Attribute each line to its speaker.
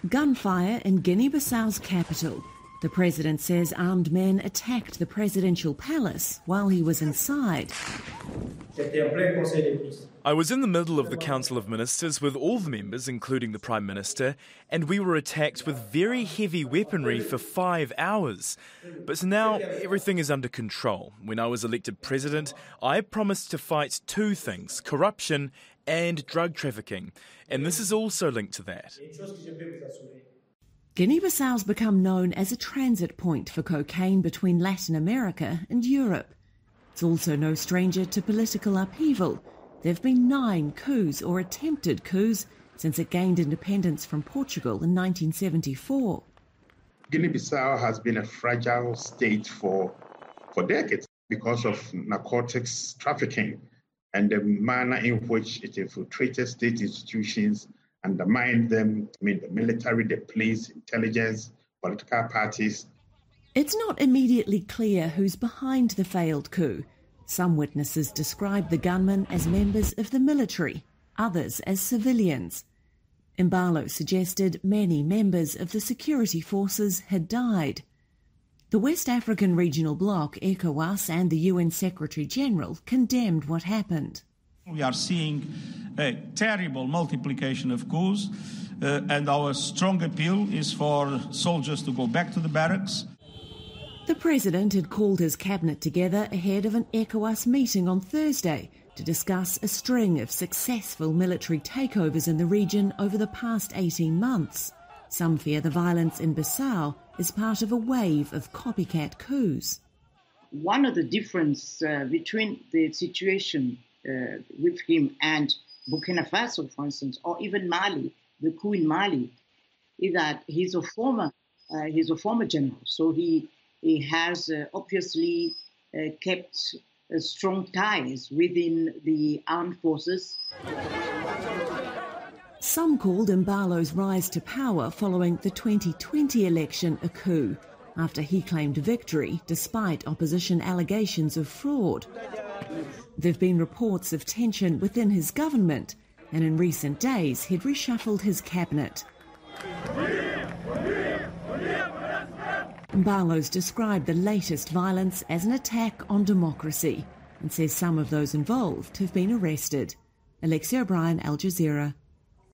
Speaker 1: Gunfire in Guinea-Bissau's capital. The president says armed men attacked the presidential palace while he was inside.
Speaker 2: I was in the middle of the Council of Ministers with all the members, including the Prime Minister, and we were attacked with very heavy weaponry for 5 hours. But now everything is under control. When I was elected president, I promised to fight two things: corruption and drug trafficking. And this is also linked to that.
Speaker 1: Guinea-Bissau's become known as a transit point for cocaine between Latin America and Europe. It's also no stranger to political upheaval. There have been 9 coups or attempted coups since it gained independence from Portugal in 1974.
Speaker 3: Guinea-Bissau has been a fragile state for decades because of narcotics trafficking and the manner in which it infiltrated state institutions, undermined them, the military, the police, intelligence, political parties.
Speaker 1: It's not immediately clear who's behind the failed coup. Some witnesses describe the gunmen as members of the military, others as civilians. Mbalo suggested many members of the security forces had died. The West African Regional Bloc, ECOWAS, and the UN Secretary-General condemned what happened.
Speaker 4: We are seeing a terrible multiplication of coups, and our strong appeal is for soldiers to go back to the barracks.
Speaker 1: The president had called his cabinet together ahead of an ECOWAS meeting on Thursday to discuss a string of successful military takeovers in the region over the past 18 months. Some fear the violence in Bissau is part of a wave of copycat coups.
Speaker 5: One of the differences between the situation with him and Burkina Faso, for instance, or even Mali, the coup in Mali, is that he's a former general. So he has obviously kept strong ties within the armed forces.
Speaker 1: Some called Mbalo's rise to power following the 2020 election a coup, after he claimed victory despite opposition allegations of fraud. There have been reports of tension within his government, and in recent days he'd reshuffled his cabinet. Mbalo's described the latest violence as an attack on democracy and says some of those involved have been arrested. Alexia O'Brien, Al Jazeera.